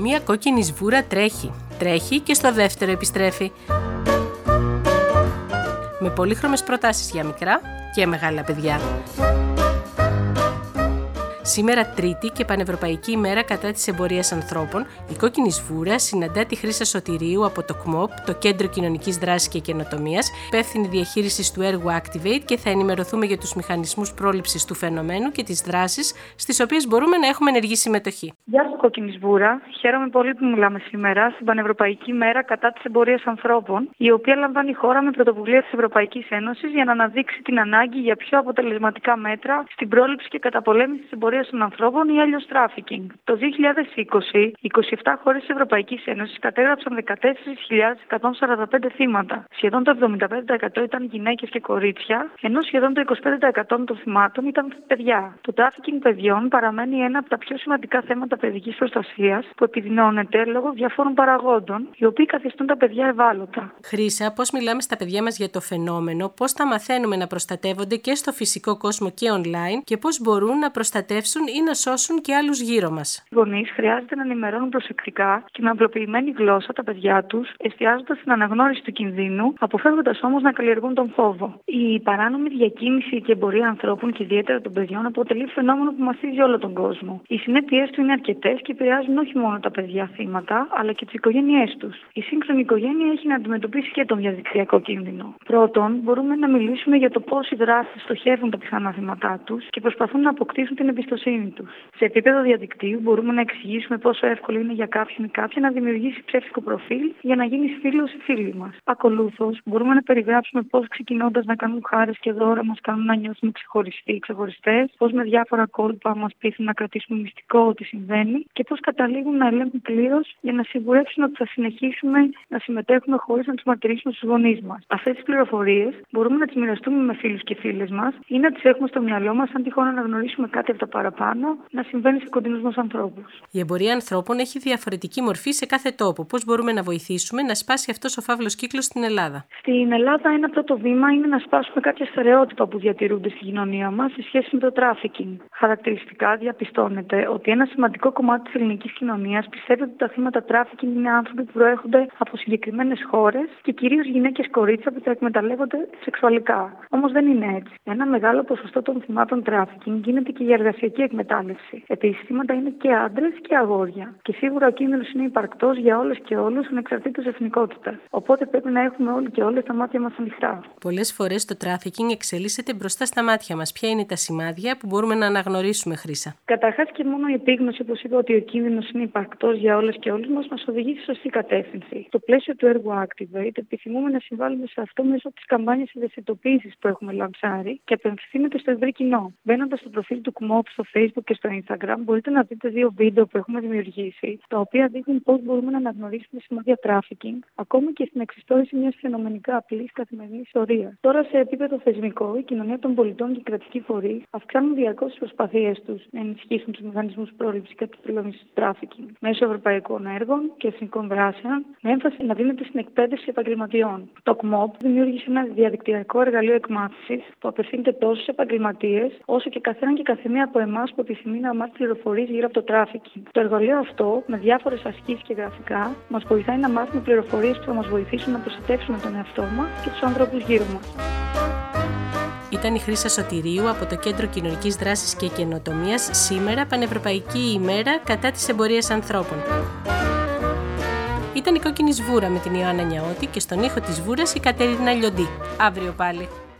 Μία κόκκινη σβούρα τρέχει και στο δεύτερο επιστρέφει. Με πολύχρωμες προτάσεις για μικρά και μεγάλα παιδιά. Σήμερα Τρίτη και Πανευρωπαϊκή ημέρα κατά της εμπορίας ανθρώπων, η κόκκινη σβούρα συναντά τη Χρύσα Σωτηρίου από το ΚΜΟΠ, το Κέντρο Κοινωνικής Δράσης και Καινοτομίας, υπεύθυνη διαχείρισης του έργου Activate, και θα ενημερωθούμε για τους μηχανισμούς πρόληψης του φαινομένου και τις δράσεις στις οποίες μπορούμε να έχουμε ενεργή συμμετοχή. Γεια σου, κόκκινη σβούρα. Χαίρομαι πολύ που μιλάμε σήμερα στην Πανευρωπαϊκή ημέρα κατά της εμπορίας ανθρώπων, η οποία λαμβάνει η χώρα με πρωτοβουλία της Ευρωπαϊκής Ένωσης για να αναδείξει την ανάγκη για πιο αποτελεσματικά μέτρα στην πρόληψη και καταπολέμηση της εμπορίας των ανθρώπων ή αλλιώς τράφικινγκ. Το 2020, 27 χώρες της Ευρωπαϊκής Ένωσης κατέγραψαν 14.145 θύματα. Σχεδόν το 75% ήταν γυναίκες και κορίτσια, ενώ σχεδόν το 25% των θυμάτων ήταν παιδιά. Το τράφικινγκ παιδιών παραμένει ένα από τα πιο σημαντικά θέματα παιδικής προστασίας που επιδεινώνεται λόγω διαφόρων παραγόντων, οι οποίοι καθιστούν τα παιδιά ευάλωτα. Χρύσα, πώς μιλάμε στα παιδιά μας για το φαινόμενο, πώς τα μαθαίνουμε να προστατεύονται και στο φυσικό κόσμο και online και πώς μπορούν να προστατεύσουν ή να σώσουν και άλλους γύρω μας. Οι γονείς χρειάζεται να ενημερώνουν προσεκτικά και με απλοποιημένη γλώσσα τα παιδιά τους, εστιάζοντας στην αναγνώριση του κινδύνου, αποφεύγοντας όμως να καλλιεργούν τον φόβο. Η παράνομη διακίνηση και εμπορία ανθρώπων και ιδιαίτερα των παιδιών αποτελεί φαινόμενο που μαστίζει όλο τον κόσμο. Οι συνέπειες του είναι αρκετές και επηρεάζουν όχι μόνο τα παιδιά θύματα, αλλά και τις οικογένειές τους. Η σύγχρονη οικογένεια έχει να αντιμετωπίσει και τον διαδικτυακό κίνδυνο. Πρώτον, μπορούμε να μιλήσουμε για το πώς οι δράστες στοχεύουν τα πιθανά θύματά τους και προσπαθούν να αποκτήσουν την εμπιστοσύνη τους. Σε επίπεδο διαδικτύου, μπορούμε να εξηγήσουμε πόσο εύκολο είναι για κάποιον ή κάποια να δημιουργήσει ψεύτικο προφίλ για να γίνει φίλος ή φίλη μας. Ακολούθως, μπορούμε να περιγράψουμε πώς ξεκινώντας να κάνουν χάρες και δώρα μας κάνουν να νιώθουμε ξεχωριστές, πώς με διάφορα κόλπα μας πείθουν να κρατήσουμε μυστικό ό,τι συμβαίνει και πώς καταλήγουν να ελέγχουν πλήρως για να σιγουρεύσουν ότι θα συνεχίσουμε να συμμετέχουμε χωρίς να τους μαρτυρήσουμε στους γονείς μας. Αυτές τις πληροφορίες μπορούμε να τις μοιραστούμε με φίλους και φίλες μας ή να τις έχουμε στο μυαλό μας αν τυχόν αναγνωρίσουμε κάτι από τα παραπάνω να συμβαίνει σε κοντινούς μας ανθρώπους. Η εμπορία ανθρώπων έχει διαφορετική μορφή σε κάθε τόπο. Πώς μπορούμε να βοηθήσουμε να σπάσει αυτός ο φαύλος κύκλος στην Ελλάδα? Στην Ελλάδα, ένα πρώτο βήμα είναι να σπάσουμε κάποια στερεότυπα που διατηρούνται στην κοινωνία μας σε σχέση με το τράφικινγκ. Χαρακτηριστικά διαπιστώνεται ότι ένα σημαντικό κομμάτι της ελληνικής κοινωνίας πιστεύει ότι τα θύματα τράφικινγκ είναι άνθρωποι που προέρχονται από συγκεκριμένες χώρες και κυρίως γυναίκες κορίτσια που τα εκμεταλλεύονται σεξουαλικά. Όμως δεν είναι έτσι. Ένα μεγάλο ποσοστό των θυμάτων τράφικινγκ γίνεται και για εργασιακή εκμετάλλευση. Επίσης, θύματα είναι και άντρες και αγόρια. Και σίγουρα ο κίνδυνος είναι υπαρκτός για όλες και όλους ανεξαρτήτως εθνικότητας. Οπότε πρέπει να έχουμε όλοι και όλες τα μάτια μας ανοιχτά. Πολλές φορές το τράφικινγκ εξελίσσεται μπροστά στα μάτια μας. Ποια είναι τα σημάδια που μπορούμε να αναγνωρίσουμε, Χρύσα? Καταρχάς και μόνο η επίγνωση, όπως είπα, ότι ο κίνδυνος είναι υπαρκτός για όλες και όλους μας οδηγεί στη σωστή κατεύθυνση. Στο πλαίσιο του έργου Activate, επιθυμούμε να συμβάλλουμε σε αυτό μέσω της καμπάνιας ευαισθητοποίησης που έχουμε λανσάρει και απευθύνεται στο ευρύ κοινό. Μπαίνοντας στο προφίλ του ΚΜΟΠ στο Facebook και στο Instagram, μπορείτε να δείτε 2 βίντεο που έχουμε δημιουργήσει, τα οποία δείχνουν πώς μπορούμε να αναγνωρίσουμε σημάδια τράφικινγκ, ακόμη και στην εξιστόρηση μιας φαινομενικά απλής καθημερινής ιστορίας. Τώρα, σε επίπεδο θεσμικό, η κοινωνία των πολιτών και οι κρατικοί φορείς αυξάνουν διαρκώς τις προσπαθίες τους να ενισχύσουν τους μηχανισμούς πρόληψης και καταπολέμησης του τράφικινγκ μέσω ευρωπαϊκών έργων και εθνικών δράσεων, με έμφαση να δίνεται στην εκπαίδευση επαγγελματιών. Το ΚΜΟΠ δημιούργησε ένα διαδικτυακό εργαλείο εκμάθησης που απευθύνεται τόσο σε επαγγελματίες όσο και καθέναν και καθεμία από εμάς που επιθυμεί να μάθει πληροφορίες γύρω από το τράφικινγκ. Το εργαλείο αυτό, με διάφορες ασκήσεις και γραφικά, μας βοηθάει να μάθουμε πληροφορίες που θα μας βοηθήσουν να προστατεύσουμε τον εαυτό μας και τους ανθρώπους γύρω μας. Ήταν η Χρύσα Σωτηρίου από το Κέντρο Κοινωνικής Δράσης και Καινοτομίας, σήμερα Πανευρωπαϊκή ημέρα κατά της εμπορίας ανθρώπων. Ήταν η Κόκκινη Σβούρα με την Ιωάννα Νιαώτη και στον ήχο της Σβούρας η Κατερίνα Λιοντή. Αύριο πάλι.